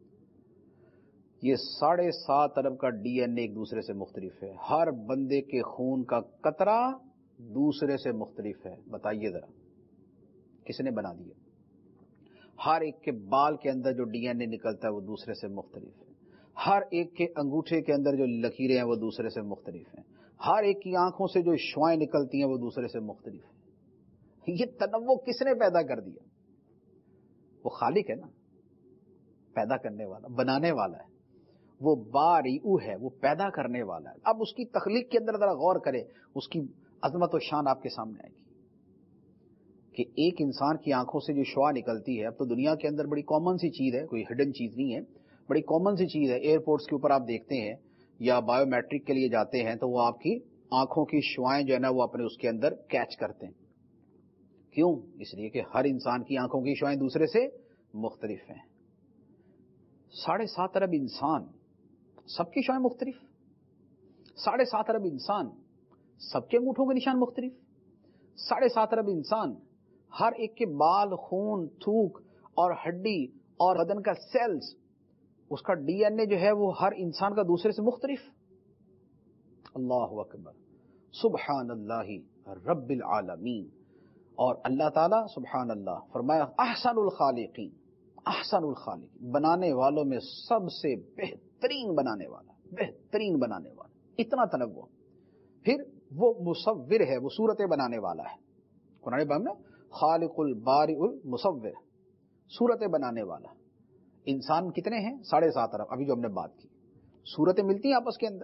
Speaker 1: یہ 7.5 ارب کا ڈی این اے ایک دوسرے سے مختلف ہے. ہر بندے کے خون کا قطرہ دوسرے سے مختلف ہے. بتائیے ذرا کس نے بنا دیا؟ ہر ایک کے بال کے اندر جو ڈی این اے نکلتا ہے وہ دوسرے سے مختلف ہے. ہر ایک کے انگوٹھے کے اندر جو لکیریں ہیں وہ دوسرے سے مختلف ہیں. ہر ایک کی آنکھوں سے جو شعائیں نکلتی ہیں وہ دوسرے سے مختلف ہیں. یہ تنوع کس نے پیدا کر دیا؟ وہ خالق ہے نا، پیدا کرنے والا، بنانے والا ہے. وہ باریعو ہے، وہ پیدا کرنے والا ہے. اب اس کی تخلیق کے اندر ذرا غور کرے، اس کی عظمت و شان آپ کے سامنے آئے گی کہ ایک انسان کی آنکھوں سے جو شعاع نکلتی ہے، اب تو دنیا کے اندر بڑی کامن سی چیز ہے، کوئی ہڈن چیز نہیں ہے، بڑی کامن سی چیز ہے. ایئرپورٹس کے اوپر آپ دیکھتے ہیں یا بایو میٹرک کے لیے جاتے ہیں تو وہ آپ کی آنکھوں کی شعائیں جو ہے نا وہ اپنے اس کے اندر کیچ کرتے ہیں. کیوں؟ اس لیے کہ ہر انسان کی آنکھوں کی شعائیں دوسرے سے مختلف ہیں. 7.5 ارب انسان، سب کی شعائیں مختلف. 7.5 ارب انسان، سب کے انگوٹھوں کے نشان مختلف. 7.5 ارب انسان، ہر ایک کے بال، خون، تھوک اور ہڈی اور بدن کا سیلز، اس کا ڈی این اے جو ہے وہ ہر انسان کا دوسرے سے مختلف. اللہ اکبر، سبحان اللہ رب العالمین. اور اللہ تعالیٰ سبحان اللہ فرمایا احسن الخالقین، احسن الخالقین، بنانے والوں میں سب سے بہترین بنانے والا، بہترین بنانے والا. اتنا تنوع. پھر وہ مصور ہے، وہ صورتیں بنانے والا ہے. قرآن پاک میں خالق البارئ المصور، صورتیں بنانے والا۔ انسان کتنے ہیں؟ 7.5 ارب، ابھی جو ہم نے بات کی۔ صورتیں ملتی ہیں آپس کے اندر؟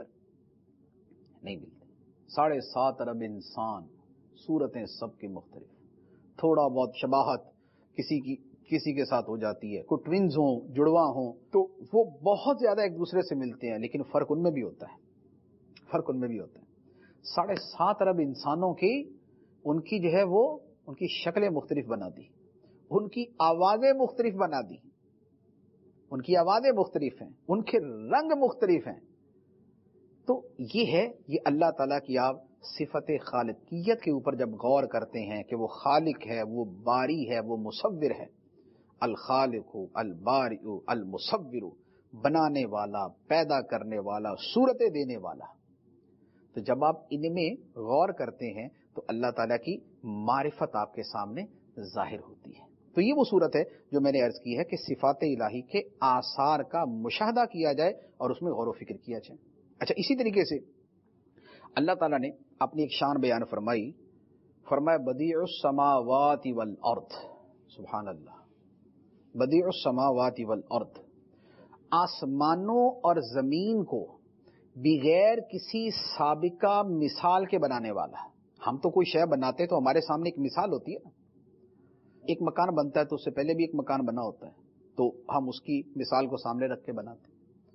Speaker 1: نہیں ملتی۔ 7.5 ارب انسان، صورتیں سب کی مختلف، تھوڑا بہت شباہت کسی کے ساتھ ہو جاتی ہے، کوئی ٹوینز ہوں، جڑواں ہوں، تو وہ بہت زیادہ ایک دوسرے سے ملتے ہیں، لیکن فرق ان میں بھی ہوتا ہے، فرق ان میں بھی ہوتا ہے۔ 7.5 ارب انسانوں کی، ان کی جو ہے وہ ان کی شکلیں مختلف بنا دی، ان کی آوازیں مختلف بنا دی، ان کی آوازیں مختلف ہیں، ان کے رنگ مختلف ہیں۔ تو یہ ہے، یہ اللہ تعالیٰ کی آپ صفت خالقیت کے اوپر جب غور کرتے ہیں کہ وہ خالق ہے، وہ باری ہے، وہ مصور ہے، الخالق البارئ المصور، بنانے والا، پیدا کرنے والا، صورتیں دینے والا۔ تو جب آپ ان میں غور کرتے ہیں تو اللہ تعالیٰ کی معرفت آپ کے سامنے ظاہر ہوتی ہے۔ تو یہ وہ صورت ہے جو میں نے عرض کی ہے کہ صفات الہی کے آثار کا مشاہدہ کیا جائے اور اس میں غور و فکر کیا جائے۔ اچھا، اسی طریقے سے اللہ تعالیٰ نے اپنی ایک شان بیان فرمائی، فرمایا بدیع السماوات والارض، سبحان اللہ، بدیع السماوات والارض، آسمانوں اور زمین کو بغیر کسی سابقہ مثال کے بنانے والا۔ ہم تو کوئی شے بناتے تو ہمارے سامنے ایک مثال ہوتی ہے نا، ایک مکان بنتا ہے تو اس سے پہلے بھی ایک مکان بنا ہوتا ہے، تو ہم اس کی مثال کو سامنے رکھ کے بناتے ہیں۔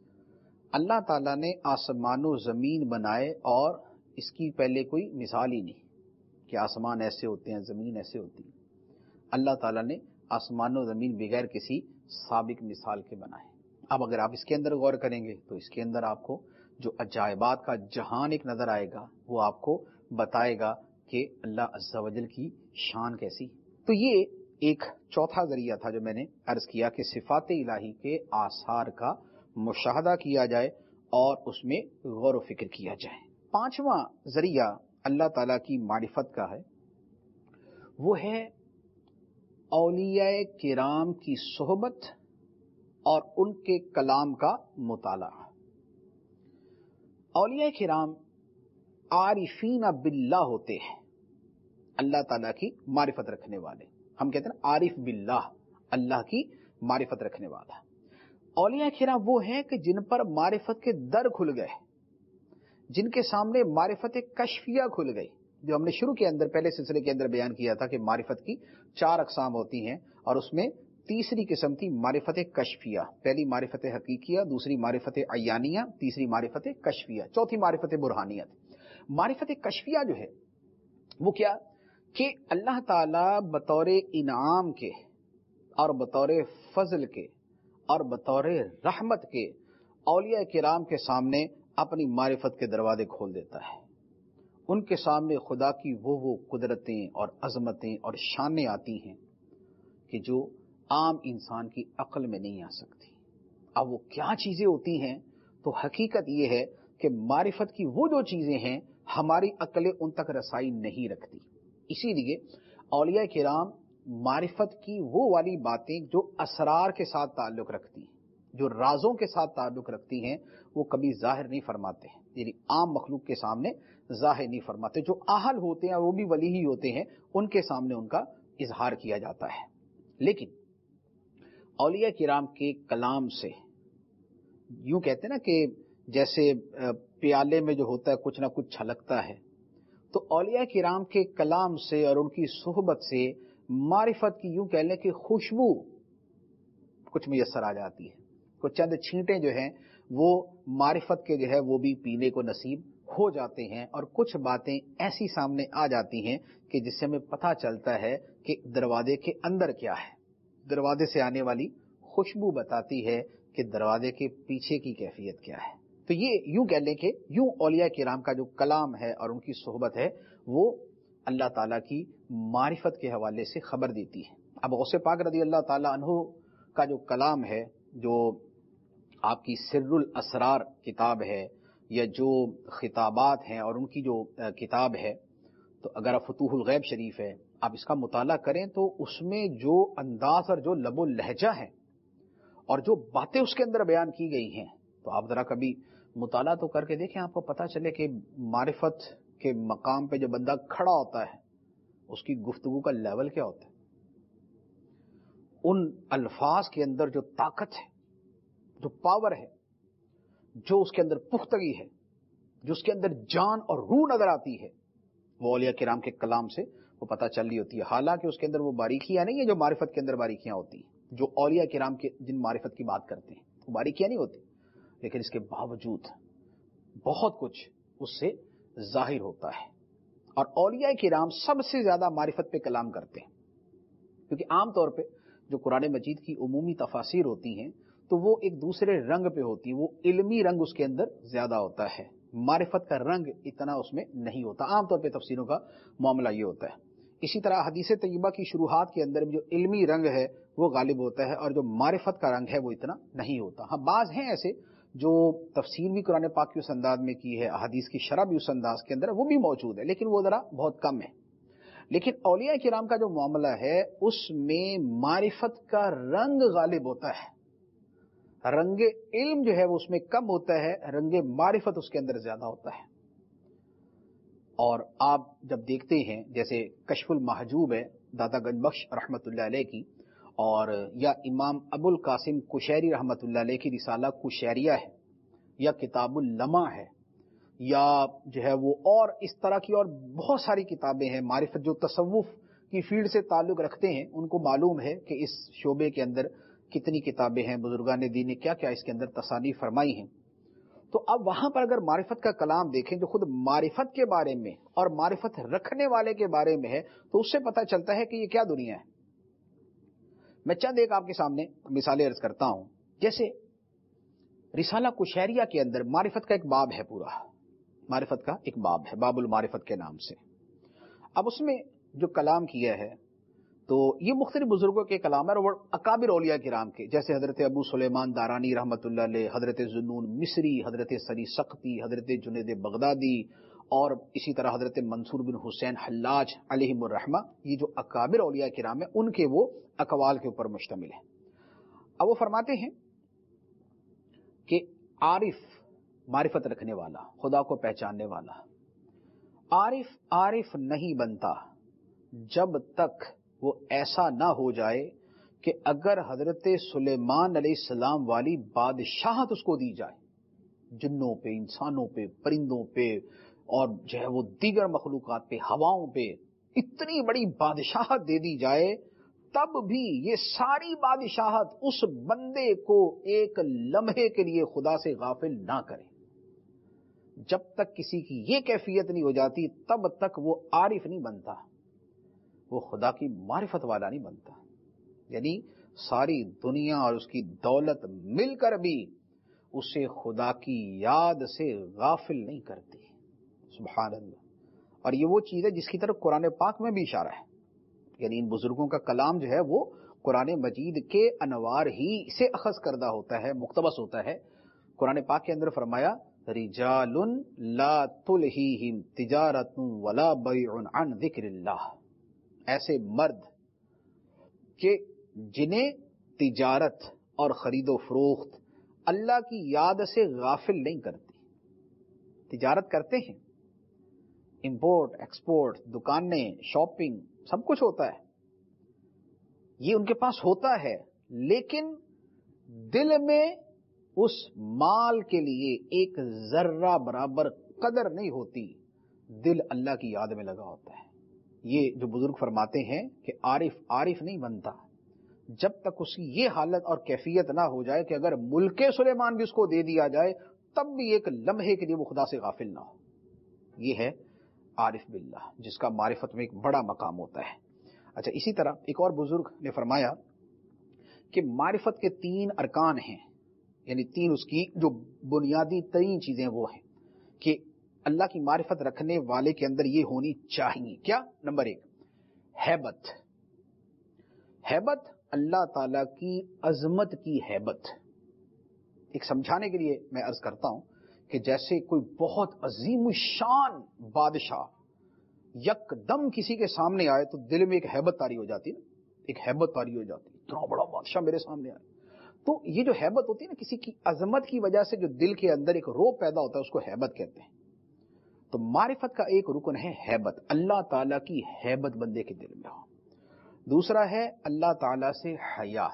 Speaker 1: اللہ تعالیٰ نے آسمان و زمین بنائے اور اس کی پہلے کوئی مثال ہی نہیں کہ آسمان ایسے ہوتے ہیں، زمین ایسے ہوتی ہے۔ اللہ تعالیٰ نے آسمان و زمین بغیر کسی سابق مثال کے بنائے۔ اب اگر آپ اس کے اندر غور کریں گے تو اس کے اندر آپ کو جو عجائبات کا جہان ایک نظر آئے گا، وہ آپ کو بتائے گا کہ اللہ عز و جل کی شان کیسی۔ تو یہ ایک چوتھا ذریعہ تھا جو میں نے عرض کیا کہ صفات الہی کے آثار کا مشاہدہ کیا جائے اور اس میں غور و فکر کیا جائے۔ پانچواں ذریعہ اللہ تعالیٰ کی معرفت کا ہے، وہ ہے اولیاء کرام کی صحبت اور ان کے کلام کا مطالعہ۔ اولیاء کرام عارفین باللہ ہوتے ہیں، اللہ تعالیٰ کی معرفت رکھنے والے، ہم کہتے ہیں عارف باللہ، اللہ کی معرفت رکھنے والا۔ اولیاء کرام وہ ہیں کہ جن پر معرفت کے در کھل گئے، جن کے سامنے معرفت کشفیہ کھل گئی، جو ہم نے شروع کے اندر پہلے سلسلے کے اندر بیان کیا تھا کہ معرفت کی 4 اقسام ہوتی ہیں، اور اس میں تیسری قسم تھی معرفت کشفیہ۔ پہلی معرفت حقیقیہ، دوسری معرفت عیانیہ، تیسری معرفت کشفیہ، چوتھی معرفت برہانیت۔ معرفت کشفیہ جو ہے وہ کیا کہ اللہ تعالیٰ بطور انعام کے اور بطور فضل کے اور بطور رحمت کے اولیاء کرام کے سامنے اپنی معرفت کے دروازے کھول دیتا ہے۔ ان کے سامنے خدا کی وہ قدرتیں اور عظمتیں اور شانیں آتی ہیں کہ جو عام انسان کی عقل میں نہیں آ سکتی۔ اب وہ کیا چیزیں ہوتی ہیں؟ تو حقیقت یہ ہے کہ معرفت کی وہ جو چیزیں ہیں ہماری عقلیں ان تک رسائی نہیں رکھتی۔ اسی لیے اولیاء کرام معرفت کی وہ والی باتیں جو اسرار کے ساتھ تعلق رکھتی ہیں، جو رازوں کے ساتھ تعلق رکھتی ہیں، وہ کبھی ظاہر نہیں فرماتے ہیں، یعنی عام مخلوق کے سامنے ظاہر نہیں فرماتے۔ جو اہل ہوتے ہیں اور وہ بھی ولی ہی ہوتے ہیں، ان کے سامنے ان کا اظہار کیا جاتا ہے۔ لیکن اولیاء کرام کے کلام سے، یوں کہتے ہیں نا کہ جیسے پیالے میں جو ہوتا ہے کچھ نہ کچھ چھلکتا ہے، تو اولیاء کرام کے کلام سے اور ان کی صحبت سے معرفت کی یوں کہہ لیں کہ خوشبو کچھ میسر آ جاتی ہے۔ کچھ چند چھینٹیں جو ہیں وہ معرفت کے جو ہے وہ بھی پینے کو نصیب ہو جاتے ہیں، اور کچھ باتیں ایسی سامنے آ جاتی ہیں کہ جس سے ہمیں پتہ چلتا ہے کہ دروازے کے اندر کیا ہے۔ دروازے سے آنے والی خوشبو بتاتی ہے کہ دروازے کے پیچھے کی کیفیت کیا ہے۔ تو یہ یوں کہہ لیں کہ یوں اولیاء کرام کا جو کلام ہے اور ان کی صحبت ہے وہ اللہ تعالیٰ کی معرفت کے حوالے سے خبر دیتی ہے۔ اب غوث پاک رضی اللہ تعالیٰ عنہ کا جو کلام ہے، جو آپ کی سر الاسرار کتاب ہے، یا جو خطابات ہیں اور ان کی جو کتاب ہے، تو اگر آپ فتوح الغیب شریف ہے آپ اس کا مطالعہ کریں تو اس میں جو انداز اور جو لب و لہجہ ہے اور جو باتیں اس کے اندر بیان کی گئی ہیں، تو آپ ذرا کبھی مطالعہ تو کر کے دیکھیں، آپ کو پتہ چلے کہ معرفت کے مقام پہ جو بندہ کھڑا ہوتا ہے اس کی گفتگو کا لیول کیا ہوتا ہے، ان الفاظ کے اندر جو طاقت ہے، جو پاور ہے، جو اس کے اندر پختگی ہے، جو اس کے اندر جان اور روح نظر آتی ہے، وہ اولیاء کرام کے کلام سے وہ پتہ چل رہی ہوتی ہے. حالانکہ اس کے اندر وہ باریکیاں نہیں ہیں جو معرفت کے اندر باریکیاں ہوتی ہیں، جو اولیاء کرام کے جن معرفت کی بات کرتے ہیں وہ باریکیاں نہیں ہوتی، لیکن اس کے باوجود بہت کچھ اس سے ظاہر ہوتا ہے. اور اولیاء کرام سب سے زیادہ معرفت پہ کلام کرتے ہیں، کیونکہ عام طور پہ جو قرآن مجید کی عمومی تفاسیر ہوتی ہیں تو وہ ایک دوسرے رنگ پہ ہوتی ہیں، وہ علمی رنگ اس کے اندر زیادہ ہوتا ہے، معرفت کا رنگ اتنا اس میں نہیں ہوتا. عام طور پہ تفسیروں کا معاملہ یہ ہوتا ہے. اسی طرح حدیث طیبہ کی شروحات کے اندر جو علمی رنگ ہے وہ غالب ہوتا ہے، اور جو معرفت کا رنگ ہے وہ اتنا نہیں ہوتا. ہاں بعض ہیں ایسے جو تفسیر بھی قرآن پاک کی اس انداز میں کی ہے، احادیث کی شرح بھی اس انداز کے اندر وہ بھی موجود ہے، لیکن وہ ذرا بہت کم ہے. لیکن اولیاء کرام کا جو معاملہ ہے اس میں معرفت کا رنگ غالب ہوتا ہے، رنگ علم جو ہے وہ اس میں کم ہوتا ہے، رنگ معرفت اس کے اندر زیادہ ہوتا ہے. اور آپ جب دیکھتے ہیں جیسے کشف المحجوب ہے داتا گنج بخش رحمۃ اللہ علیہ کی، اور یا امام ابو القاسم کشیری رحمۃ اللہ علیہ کی رسالہ کشیریہ ہے، یا کتاب اللمع ہے، یا جو ہے وہ اور اس طرح کی اور بہت ساری کتابیں ہیں معرفت جو تصوف کی فیلڈ سے تعلق رکھتے ہیں، ان کو معلوم ہے کہ اس شعبے کے اندر کتنی کتابیں ہیں، بزرگان دین نے کیا کیا اس کے اندر تصانیف فرمائی ہیں. تو اب وہاں پر اگر معرفت کا کلام دیکھیں جو خود معرفت کے بارے میں اور معرفت رکھنے والے کے بارے میں ہے، تو اس سے پتہ چلتا ہے کہ یہ کیا دنیا ہے. میں چند ایک آپ کے سامنے مثالیں عرض کرتا ہوں. جیسے رسالہ کشیریہ کے اندر معرفت کا ایک باب ہے، پورا معرفت کا ایک باب ہے، باب المعرفت کے نام سے. اب اس میں جو کلام کیا ہے تو یہ مختلف بزرگوں کے کلام ہے، اور اکابر اولیاء کرام کے، جیسے حضرت ابو سلیمان دارانی رحمۃ اللہ علیہ، حضرت ذوالنون مصری، حضرت سری سقطی، حضرت جنید بغدادی، اور اسی طرح حضرت منصور بن حسین حلاج علیہم الرحمہ. یہ جو اکابر اولیاء کرام ہیں ان کے وہ اقوال کے اوپر مشتمل ہے. اب وہ فرماتے ہیں کہ عارف، معرفت رکھنے والا، خدا کو پہچاننے والا، عارف نہیں بنتا جب تک وہ ایسا نہ ہو جائے کہ اگر حضرت سلیمان علیہ السلام والی بادشاہت اس کو دی جائے، جنوں پہ، انسانوں پہ، پرندوں پہ، اور جو ہے وہ دیگر مخلوقات پہ، ہواؤں پہ اتنی بڑی بادشاہت دے دی جائے، تب بھی یہ ساری بادشاہت اس بندے کو ایک لمحے کے لیے خدا سے غافل نہ کرے. جب تک کسی کی یہ کیفیت نہیں ہو جاتی تب تک وہ عارف نہیں بنتا، وہ خدا کی معرفت والا نہیں بنتا. یعنی ساری دنیا اور اس کی دولت مل کر بھی اسے خدا کی یاد سے غافل نہیں کرتی. سبحان اللہ. اور یہ وہ چیز ہے جس کی طرف قرآن پاک میں بھی اشارہ ہے. یعنی ان بزرگوں کا کلام جو ہے وہ قرآن مجید کے انوار ہی سے اخذ کردہ ہوتا ہے، مقتبس ہوتا ہے. قرآن پاک کے اندر فرمایا رجال لا تلہیہم تجارت ولا بیع عن ذکر اللہ، ایسے مرد کہ جنہیں تجارت اور خرید و فروخت اللہ کی یاد سے غافل نہیں کرتی. تجارت کرتے ہیں، امپورٹ ایکسپورٹ، دکانیں، شاپنگ، سب کچھ ہوتا ہے، یہ ان کے پاس ہوتا ہے، لیکن دل میں اس مال کے لیے ایک ذرہ برابر قدر نہیں ہوتی، دل اللہ کی یاد میں لگا ہوتا ہے. یہ جو بزرگ فرماتے ہیں کہ عارف نہیں بنتا جب تک اس کی یہ حالت اور کیفیت نہ ہو جائے کہ اگر ملک سلیمان بھی اس کو دے دیا جائے تب بھی ایک لمحے کے لیے وہ خدا سے غافل نہ ہو. یہ ہے عارف باللہ، جس کا معرفت میں ایک بڑا مقام ہوتا ہے. اچھا، اسی طرح ایک اور بزرگ نے فرمایا کہ معرفت کے 3 ارکان ہیں، یعنی 3 اس کی جو بنیادی ترین چیزیں وہ ہیں کہ اللہ کی معرفت رکھنے والے کے اندر یہ ہونی چاہیے. کیا؟ نمبر 1 ہیبت. ہیبت اللہ تعالی کی عظمت کی ہیبت. ایک سمجھانے کے لیے میں عرض کرتا ہوں کہ جیسے کوئی بہت عظیم الشان بادشاہ یک دم کسی کے سامنے آئے تو دل میں ایک ہیبت طاری ہو جاتی ہے، ایک ہیبت طاری ہو جاتی ہے، اتنا بڑا بادشاہ میرے سامنے آئے. تو یہ جو ہیبت ہوتی ہے نا، کسی کی عظمت کی وجہ سے جو دل کے اندر ایک رو پیدا ہوتا ہے اس کو ہیبت کہتے ہیں. تو معرفت کا ایک رکن ہے ہیبت، اللہ تعالیٰ کی ہیبت بندے کے دل میں ہو۔ دوسرا ہے اللہ تعالیٰ سے حیا،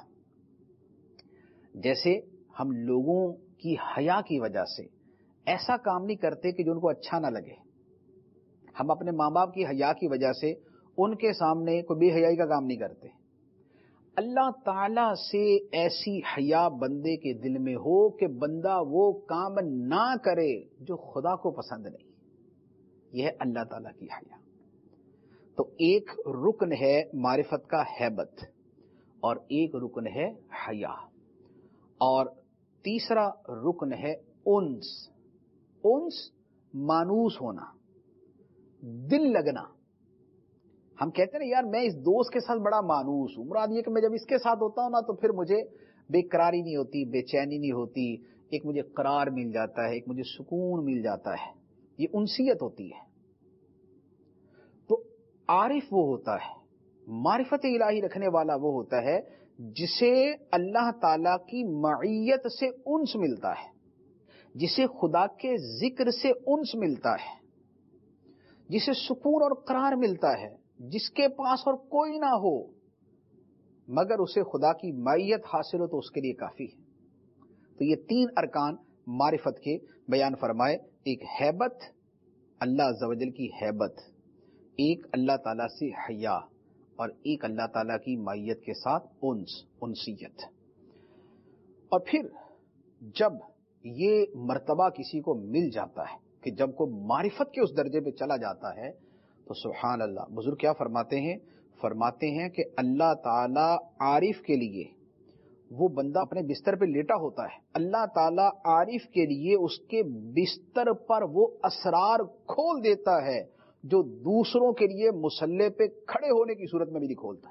Speaker 1: جیسے ہم لوگوں کی حیا کی وجہ سے ایسا کام نہیں کرتے کہ جو ان کو اچھا نہ لگے۔ ہم اپنے ماں باپ کی حیا کی وجہ سے ان کے سامنے کوئی بے حیائی کا کام نہیں کرتے۔ اللہ تعالیٰ سے ایسی حیا بندے کے دل میں ہو کہ بندہ وہ کام نہ کرے جو خدا کو پسند نہیں، یہ ہے اللہ تعالیٰ کی حیا۔ تو ایک رکن ہے معرفت کا ہیبت، اور ایک رکن ہے حیا، اور تیسرا رکن ہے انس۔ انس مانوس ہونا، دل لگنا۔ ہم کہتے ہیں نا یار میں اس دوست کے ساتھ بڑا مانوس ہوں، مراد یہ کہ میں جب اس کے ساتھ ہوتا ہوں نا تو پھر مجھے بے قراری نہیں ہوتی، بے چینی نہیں ہوتی، ایک مجھے قرار مل جاتا ہے، ایک مجھے سکون مل جاتا ہے، یہ انسیت ہوتی ہے۔ تو عارف وہ ہوتا ہے، معرفت الہی رکھنے والا وہ ہوتا ہے جسے اللہ تعالی کی معیت سے انس ملتا ہے، جسے خدا کے ذکر سے انس ملتا ہے، جسے سکون اور قرار ملتا ہے، جس کے پاس اور کوئی نہ ہو مگر اسے خدا کی معیت حاصل ہو تو اس کے لیے کافی ہے۔ تو یہ تین ارکان معرفت کے بیان فرمائے، ایک ہیبت، اللہ عز و جل کی ہیبت، ایک اللہ تعالیٰ سے حیا، اور ایک اللہ تعالیٰ کی معیت کے ساتھ انسیت۔ اور پھر جب یہ مرتبہ کسی کو مل جاتا ہے کہ جب کوئی معرفت کے اس درجے پہ چلا جاتا ہے تو سبحان اللہ، بزرگ کیا فرماتے ہیں کہ اللہ تعالیٰ عارف کے لیے، وہ بندہ اپنے بستر پہ لیٹا ہوتا ہے، اللہ تعالیٰ عارف کے لیے اس کے بستر پر وہ اسرار کھول دیتا ہے جو دوسروں کے لیے مصلی پہ کھڑے ہونے کی صورت میں بھی نہیں کھولتا۔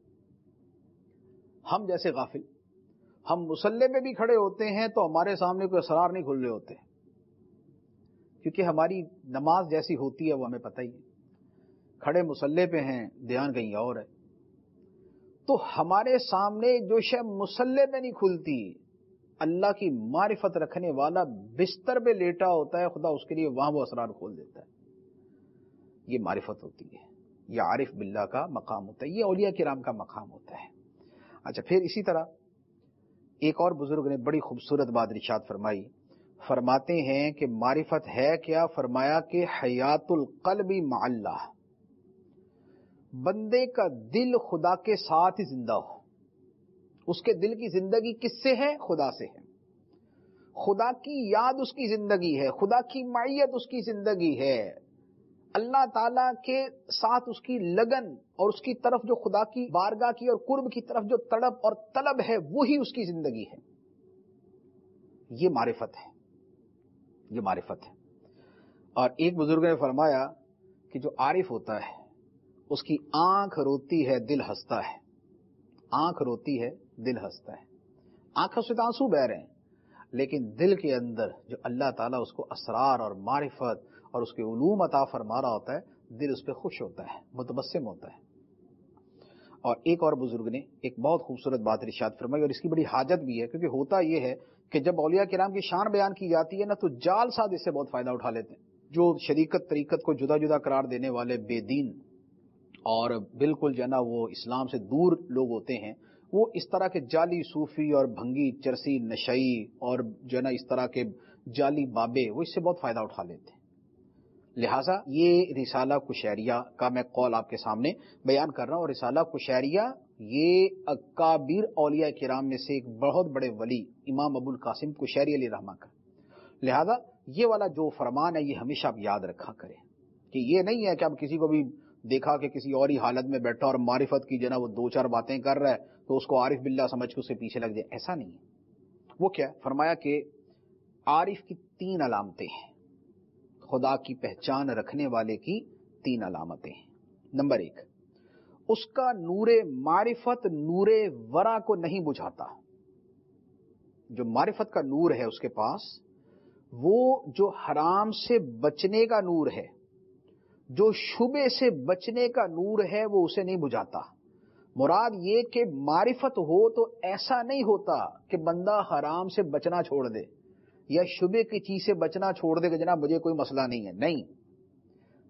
Speaker 1: ہم جیسے غافل، ہم مصلی پہ بھی کھڑے ہوتے ہیں تو ہمارے سامنے کوئی اسرار نہیں کھل رہے ہوتے، کیونکہ ہماری نماز جیسی ہوتی ہے وہ ہمیں پتہ ہی ہے، کھڑے مصلی پہ ہیں دھیان کہیں اور ہے۔ تو ہمارے سامنے جو شے مصلی پہ نہیں کھلتی، اللہ کی معرفت رکھنے والا بستر پہ لیٹا ہوتا ہے، خدا اس کے لیے وہاں وہ اسرار کھول دیتا ہے۔ یہ معرفت ہوتی ہے، یہ عارف باللہ کا مقام ہوتا ہے، یہ اولیاء کرام کا مقام ہوتا ہے۔ اچھا، پھر اسی طرح ایک اور بزرگ نے بڑی خوبصورت بات ارشاد فرمائی، فرماتے ہیں کہ معرفت ہے کیا؟ فرمایا کہ حیات القلب مع اللہ، بندے کا دل خدا کے ساتھ ہی زندہ ہو۔ اس کے دل کی زندگی کس سے ہے؟ خدا سے ہے، خدا کی یاد اس کی زندگی ہے، خدا کی معیت اس کی زندگی ہے، اللہ تعالیٰ کے ساتھ اس کی لگن اور اس کی طرف جو خدا کی بارگاہ کی اور قرب کی طرف جو تڑپ اور طلب ہے وہی اس کی زندگی ہے۔ یہ معرفت ہے، یہ معرفت ہے۔ اور ایک بزرگ نے فرمایا کہ جو عارف ہوتا ہے اس کی آنکھ روتی ہے دل ہنستا ہے، آنکھ روتی ہے دل ہنستا ہے، آنکھوں سے آنسو بہ رہے ہیں لیکن دل کے اندر جو اللہ تعالیٰ اس کو اسرار اور معرفت اور اس کے علوم عطا فرما رہا ہوتا ہے، دل اس پہ خوش ہوتا ہے، متبسم ہوتا ہے۔ اور ایک اور بزرگ نے ایک بہت خوبصورت بات ارشاد فرمائی، اور اس کی بڑی حاجت بھی ہے، کیونکہ ہوتا یہ ہے کہ جب اولیاء کرام کی شان بیان کی جاتی ہے نا تو جال ساز اس سے بہت فائدہ اٹھا لیتے ہیں۔ جو شریکت طریقت کو جدا جدا قرار دینے والے بے دین اور بالکل جو ہے نا وہ اسلام سے دور لوگ ہوتے ہیں، وہ اس طرح کے جعلی صوفی اور بھنگی چرسی نشئی اور جو ہے نا اس طرح کے جعلی بابے، وہ اس سے بہت فائدہ اٹھا لیتے ہیں۔ لہٰذا یہ رسالہ کشیریہ کا میں قول آپ کے سامنے بیان کر رہا ہوں، اور رسالہ کشیریہ یہ اکابر اولیاء کرام میں سے ایک بہت بڑے ولی امام ابو القاسم کشیری علیہ رحمہ کا، لہذا یہ والا جو فرمان ہے یہ ہمیشہ آپ یاد رکھا کریں کہ یہ نہیں ہے کہ اب کسی کو بھی دیکھا کہ کسی اور ہی حالت میں بیٹھا اور معرفت کی جنا وہ دو چار باتیں کر رہا ہے تو اس کو عارف باللہ سمجھ کے اس سے پیچھے لگ جائے، ایسا نہیں ہے۔ وہ کیا فرمایا کہ عارف کی 3 علامتیں ہیں، خدا کی پہچان رکھنے والے کی 3 علامتیں ہیں۔ نمبر 1، اس کا نور معرفت نور ورا کو نہیں بجھاتا۔ جو معرفت کا نور ہے اس کے پاس، وہ جو حرام سے بچنے کا نور ہے، جو شبے سے بچنے کا نور ہے، وہ اسے نہیں بجھاتا۔ مراد یہ کہ معرفت ہو تو ایسا نہیں ہوتا کہ بندہ حرام سے بچنا چھوڑ دے یا شبے کی چیز سے بچنا چھوڑ دے کہ جناب مجھے کوئی مسئلہ نہیں ہے، نہیں،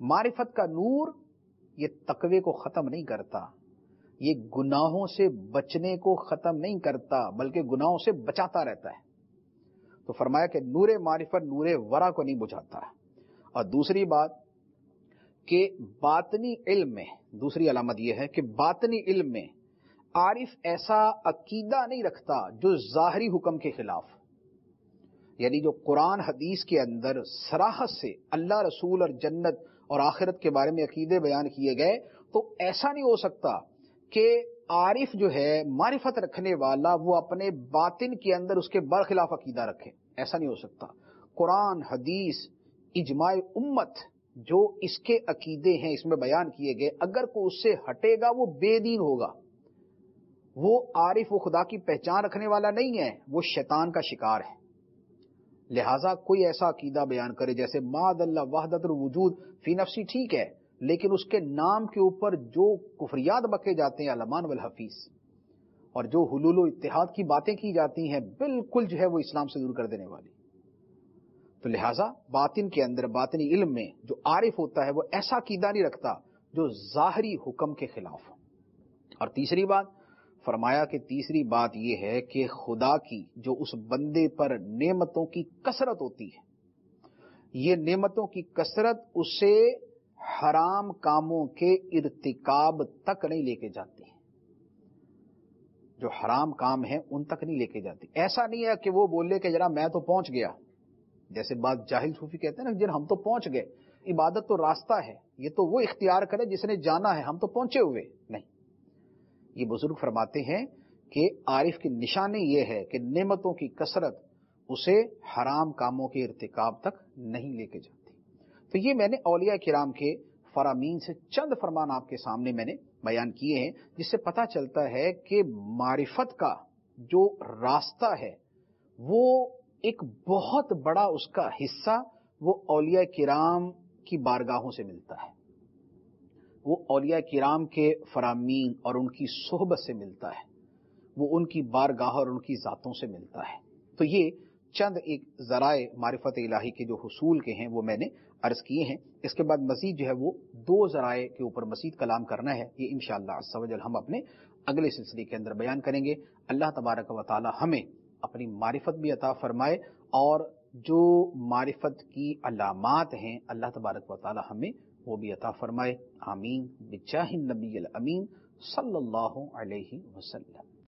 Speaker 1: معرفت کا نور یہ تقوی کو ختم نہیں کرتا، یہ گناہوں سے بچنے کو ختم نہیں کرتا بلکہ گناہوں سے بچاتا رہتا ہے۔ تو فرمایا کہ نور معرفت نور ورا کو نہیں بجھاتا۔ اور دوسری بات کہ باطنی علم میں دوسری علامت یہ ہے کہ باطنی علم میں عارف ایسا عقیدہ نہیں رکھتا جو ظاہری حکم کے خلاف، یعنی جو قرآن حدیث کے اندر صراحت سے اللہ رسول اور جنت اور آخرت کے بارے میں عقیدے بیان کیے گئے، تو ایسا نہیں ہو سکتا کہ عارف جو ہے معرفت رکھنے والا وہ اپنے باطن کے اندر اس کے برخلاف عقیدہ رکھے، ایسا نہیں ہو سکتا۔ قرآن حدیث اجماع امت جو اس کے عقیدے ہیں اس میں بیان کیے گئے، اگر کوئی اس سے ہٹے گا وہ بے دین ہوگا، وہ عارف و خدا کی پہچان رکھنے والا نہیں ہے، وہ شیطان کا شکار ہے۔ لہٰذا کوئی ایسا عقیدہ بیان کرے جیسے معاذ اللہ وحدت الوجود فی نفسی، ٹھیک ہے، لیکن اس کے نام کے اوپر جو کفریات بکے جاتے ہیں علمان والحفیظ، اور جو حلول و اتحاد کی باتیں کی جاتی ہیں، بالکل جو ہے وہ اسلام سے دور کر دینے والی۔ تو لہٰذا باطن کے اندر باطنی علم میں جو عارف ہوتا ہے وہ ایسا عقیدہ نہیں رکھتا جو ظاہری حکم کے خلاف ہو۔ اور تیسری بات فرمایا کہ تیسری بات یہ ہے کہ خدا کی جو اس بندے پر نعمتوں کی کثرت ہوتی ہے، یہ نعمتوں کی کثرت اسے حرام کاموں کے ارتکاب تک نہیں لے کے جاتی، جو حرام کام ہیں ان تک نہیں لے کے جاتی۔ ایسا نہیں ہے کہ وہ بولے کہ ذرا میں تو پہنچ گیا، جیسے بعض جاہل صوفی کہتے ہیں نا جن ہم تو پہنچ گئے، عبادت تو راستہ ہے، یہ تو وہ اختیار کرے جس نے جانا ہے، ہم تو پہنچے ہوئے نہیں۔ یہ بزرگ فرماتے ہیں کہ عارف کی نشانی یہ ہے کہ نعمتوں کی کثرت اسے حرام کاموں کے ارتکاب تک نہیں لے کے جاتی۔ تو یہ میں نے اولیاء کرام کے فرامین سے چند فرمان آپ کے سامنے میں نے بیان کیے ہیں، جس سے پتہ چلتا ہے کہ معرفت کا جو راستہ ہے وہ ایک بہت بڑا اس کا حصہ وہ اولیاء کرام کی بارگاہوں سے ملتا ہے، وہ اولیاء کرام کے فرامین اور ان کی صحبت سے ملتا ہے، وہ ان کی بارگاہ اور ان کی ذاتوں سے ملتا ہے۔ تو یہ چند ایک ذرائع معرفت الہی کے جو حصول کے ہیں وہ میں نے عرض کیے ہیں۔ اس کے بعد مزید جو ہے وہ دو ذرائع کے اوپر مزید کلام کرنا ہے، یہ انشاءاللہ عز و جل ہم اپنے اگلے سلسلے کے اندر بیان کریں گے۔ اللہ تبارک و تعالی ہمیں اپنی معرفت بھی عطا فرمائے، اور جو معرفت کی علامات ہیں اللہ تبارک و تعالی ہمیں وہ بھی عطا فرمائے۔ آمین بجاہ النبی الامین صلی اللہ علیہ وسلم۔